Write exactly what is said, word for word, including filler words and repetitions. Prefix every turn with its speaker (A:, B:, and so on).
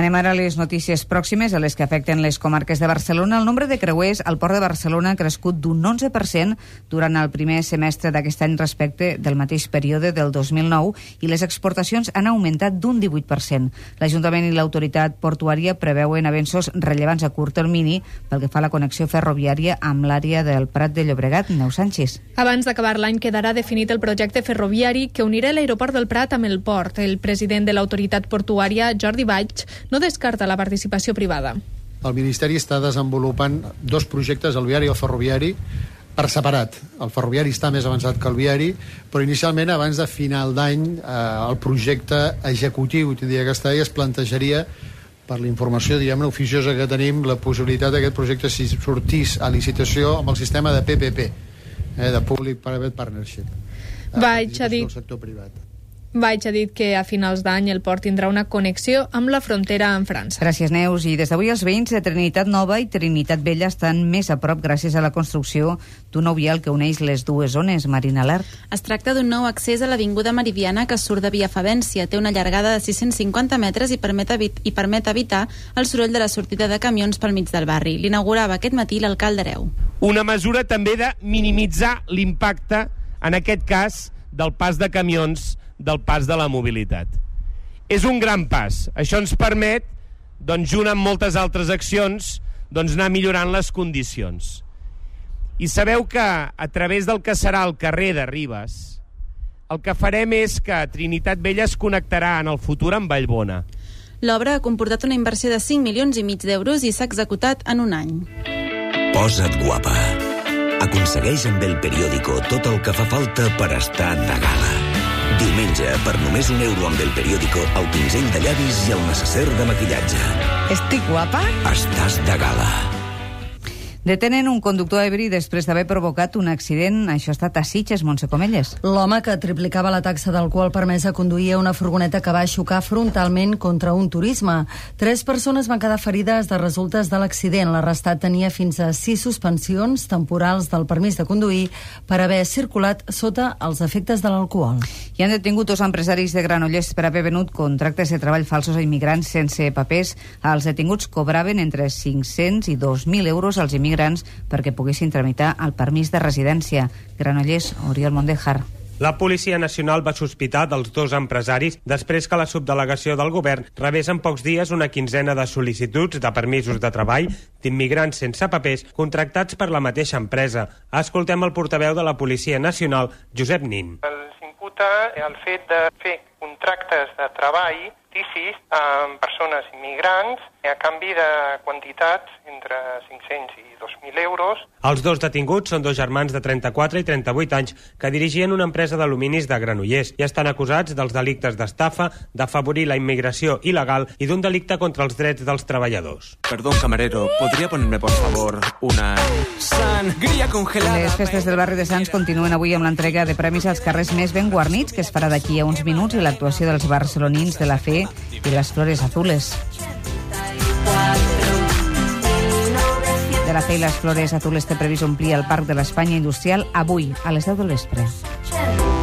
A: Anem ara a les notícies pròximes, a les que afecten les comarques de Barcelona. El nombre de creuers al port de Barcelona ha crescut d'un onze per cent durant el primer semestre d'aquest any respecte del mateix període del dos mil nou i les exportacions han augmentat d'un divuit per cent. L'Ajuntament i l'autoritat portuària preveuen avenços rellevants a curt termini pel que fa a la connexió ferroviària amb l'àrea del Prat de Llobregat. Neu Sánchez.
B: Abans d'acabar l'any quedarà definit el projecte ferroviari que unirà l'aeroport del Prat amb el port. El president de l'autoritat portuària, Jordi Valls, no descarta la participació privada.
C: El Ministeri està desenvolupant dos projectes, el viari i el ferroviari, per separat. El ferroviari està més avançat que el viari, però inicialment, abans de final d'any, eh, el projecte executiu, tindria que estar i es plantejaria, per la informació, diguem-ne, oficiosa que tenim, la possibilitat d'aquest projecte si sortís a licitació amb el sistema de P P P, eh, de Public-Private Partnership.
B: Vaig a dir...
C: del sector privat.
B: Vaig ha dit que a finals d'any el port tindrà una connexió amb la frontera amb França.
A: Gràcies, Neus. I des d'avui els veïns de Trinitat Nova i Trinitat Vella estan més a prop gràcies a la construcció d'un nou vial que uneix les dues zones. Marina Lart.
D: Es tracta d'un nou accés a l'Avinguda Meridiana que surt de Via Favència. Té una llargada de sis-cents cinquanta metres i permet, evit i permet evitar el soroll de la sortida de camions pel mig del barri. L'inaugurava aquest matí l'alcalde Hereu.
E: Una mesura també de minimitzar l'impacte, en aquest cas, del pas de camions del pas de la mobilitat. És un gran pas. Això ens permet, doncs, junt amb moltes altres accions, doncs, anar millorant les condicions. I sabeu que a través del que serà el carrer de Ribes, el que farem és que Trinitat Vella es connectarà en el futur amb Vallbona.
D: L'obra ha comportat una inversió de cinc milions i mig d'euros i s'ha executat en un any.
F: Posa't guapa. Aconsegueix amb El Periódico tot el que fa falta per estar de gala. Diumenge, per només un euro amb El Periódico, el pinzell de llavis i el necesser de maquillatge.
A: Estic guapa?
F: Estàs de gala.
A: Detenen un conductor ebri després d'haver provocat un accident. Això ha estat a Sitges, Montse Comelles.
G: L'home que triplicava la taxa d'alcohol permesa conduïa una furgoneta que va xocar frontalment contra un turisme. Tres persones van quedar ferides de resultes de l'accident. L'arrestat tenia fins a sis suspensions temporals del permís de conduir per haver circulat sota els efectes de l'alcohol.
A: I han detingut dos empresaris de Granollers per haver venut contractes de treball falsos a immigrants sense papers. Els detinguts cobraven entre cinc-cents i dos mil euros als immigrants perquè poguessin tramitar el permís de residència. Granollers, Oriol Mondejar.
H: La Policia Nacional va sospitar dels dos empresaris després que la subdelegació del govern rebés en pocs dies una quinzena de sol·licituds de permisos de treball d'immigrants sense papers contractats per la mateixa empresa. Escoltem el portaveu de la Policia Nacional, Josep Nin.
I: Els imputa el fet de fer contractes de treball ficticis amb persones immigrants a canvi de quantitats entre cinc-cents i dos mil euros.
H: Els dos detinguts són dos germans de trenta-quatre i trenta-vuit anys que dirigien una empresa d'aluminis de Granollers i estan acusats dels delictes d'estafa, d'afavorir la immigració il·legal i d'un delicte contra els drets dels treballadors.
J: Perdón, camarero, ¿podría ponerme, por favor, una sangría congelada?
A: Les festes del barri de Sants continuen avui amb l'entrega de premis als carrers més ben guarnits, que es farà d'aquí a uns minuts, i l'actuació dels barcelonins de la Fe i les Flores Azules. De la Fe i les Flores Azules té previst omplir el Parc de l'Espanya Industrial avui, a les deu del vespre.